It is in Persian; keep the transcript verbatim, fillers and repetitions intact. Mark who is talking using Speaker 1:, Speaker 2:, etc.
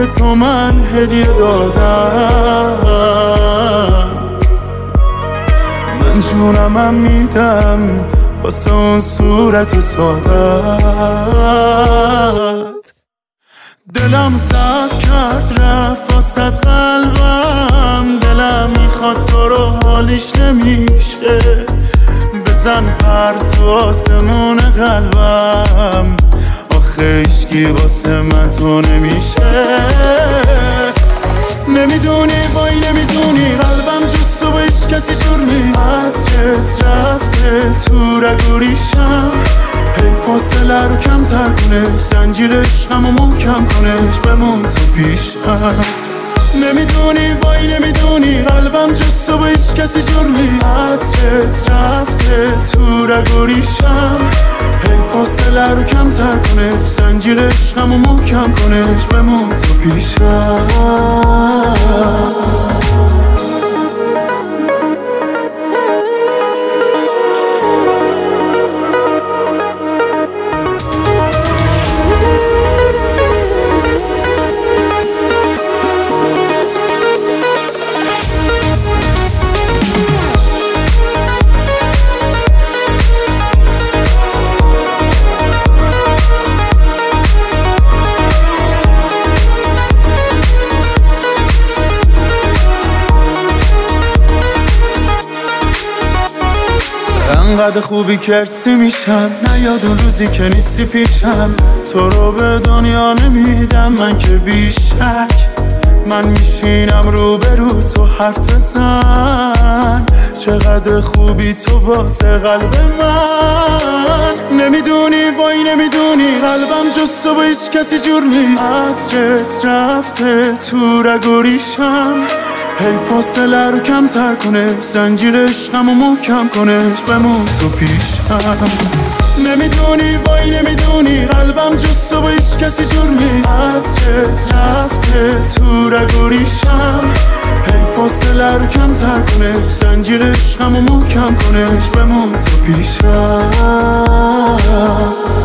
Speaker 1: به تو من هدیه دادم، من جونمم میدم واسه اون صورت سادت. دلم زد کرد رفت واسد قلبم، دلم میخواد تو رو حالیش نمیشه، بزن پر تو آسمون قلبم، آخه عشقی واسه من تو نمیشه. نمیدونی وای نمیدونی قلبم جز تو با هیچ کسی جور نیست، عطرت رفته تو رگوریشم، هی فاصله رو کمتر کنش، زنجیر عشقم رو محکم کنش، بمون تو پیشم. نمیدونی وای نمیدونی قلبم جز تو با هیچ کسی جور نیست، عطرت رفته تو رگوریشم، هی فاصله رو کمتر کنش، زنجیر عشقم رو محکم کنش، بمون تو پیشم. انقدر خوبی کرسی میشم، نیاد اون روزی که نیستی پیشم، تو رو به دنیا نمیدم من که بیشک، من میشینم رو به رو تو حرف بزن، چقدر خوبی تو واسه قلب من. نمیدونی وای نمیدونی قلبم جز تو با هیچ کسی جور نیست، عطرت رفته تو رگوریشم، هی فاصله رو کمتر کنش، زنجیر عشقم رو محکم کنش، بمون تو پیشم. نمیدونی وای نمیدونی قلبم جز تو با هیچ کسی جور نیست، عطرت رفته تو رگوریشم، هی فاصله رو کمتر کنش، زنجیر عشقم رو محکم کنش، بمون تو پیشم.